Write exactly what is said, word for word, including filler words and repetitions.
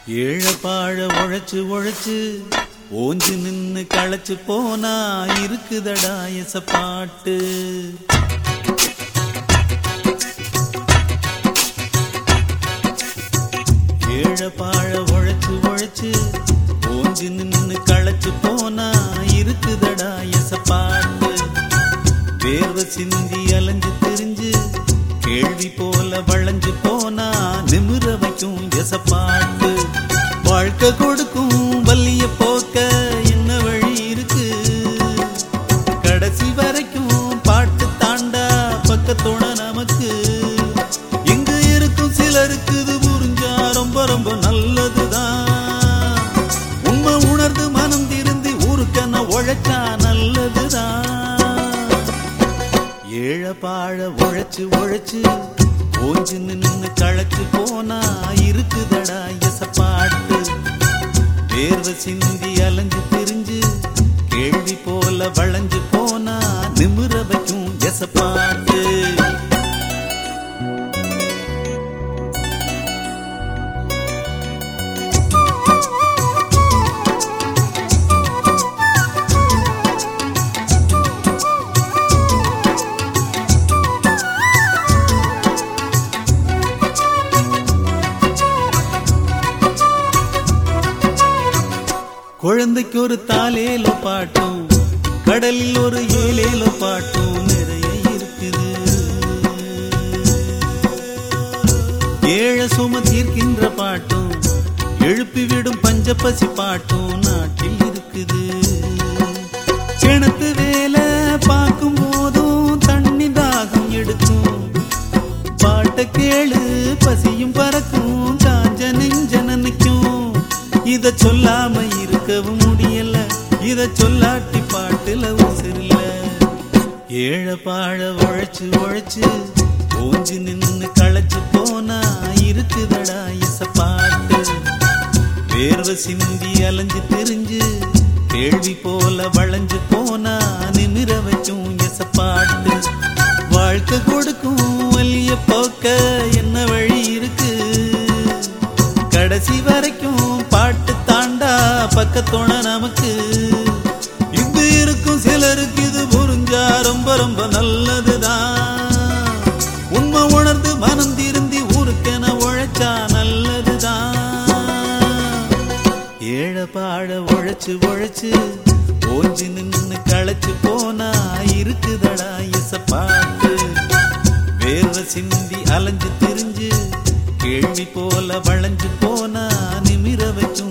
ஏழப்பாழ உழைச்சு உழைச்சு ஓஞ்சு நின்னு களைச்சு போனா இருக்குதடா எசப்பாட்டு. ஏழப்பாழ உழைச்சு உழைச்சு ஓஞ்சு நின்னு களைச்சு போனா இருக்குதடா எசப்பாட்டு. வேர்வை சிந்தி அலைஞ்சு திரிஞ்சு கேள்வி போல வளைஞ்சு போனா நிமிர வைக்கும் எசப்பாட்டு. வாழ்க்கை கொடுக்கும் வலிய போக்க என்ன வழி இருக்கு? கடைசி வரைக்கும் பாட்டு தாண்டா பக்கத்தோட நமக்கு. இங்க இருக்கும் சிலருக்கு இது புரிஞ்சா ரொம்ப ரொம்ப நல்லதுதான். உண்மை உணர்ந்து மனம் திருந்தி ஊருக்கென உழைச்சா நல்லதுதான். ஏழப்பாழ உழைச்சு உழைச்சு ஓஞ்சு நின்னு களைச்சு போனா இருக்குதடா எசப்பாட்டு. வேர்வை சிந்தி அலைஞ்சு திரிஞ்சு கேள்வி போல வளைஞ்சு போனா நிமிர வைக்கும் எசப்பாட்டு. குழந்தைக்கு ஒரு தாலேலோ பாட்டும் கடலில் ஒரு ஏலேலோ பாட்டும் நிறைய இருக்குது. ஏழ சும தீர்க்கின்ற பாட்டும் எழுப்பிவிடும் பஞ்சப்பசி பாட்டும் நாட்டில் இருக்குது. கிணத்து வேலை பார்க்கும் போதும் தண்ணி தாகம் எடுக்கும். பாட்ட கேளு பசியும் பறக்கும் காஞ்ச நெஞ்ச நினைக்கும். இத சொல்லாம இருக்கவும் முடியல, இத சொல்லாட்டி பாட்டுல உசிரில்ல. ஏழப்பாழ உழைச்சு உழைச்சு ஓஞ்சு நின்னு களைச்சு போனா இருக்குதடா எசப்பாட்டு. வேர்வை சிந்தி அலைஞ்சு திரிஞ்சு கேள்வி போல வளைஞ்சு போனா நிமிர வைக்கும் எசப்பாட்டு. வாழ்க்கை கொடுக்கும் வலிய போக்க என்ன வழி இருக்கு? கடைசி வரைக்கும் பாட்டு தாண்டா பக்கத்தோட நமக்கு. இங்கு இருக்கும் சிலருக்கு இது புரிஞ்சா ரொம்ப ரொம்ப நல்லதுதான். உண்மை உணர்ந்து மனம் திருந்தி ஊருக்கென உழைச்சா நல்லதுதான். ஏழப்பாழ உழைச்சு உழைச்சு ஓஞ்சு நின்னு களைச்சு போனா இருக்குதடா எசப்பாட்டு. வேர்வை சிந்தி அலைஞ்சு திரிஞ்சு கேள்வி போல வளைஞ்சு போனா நிமிர வைக்கும்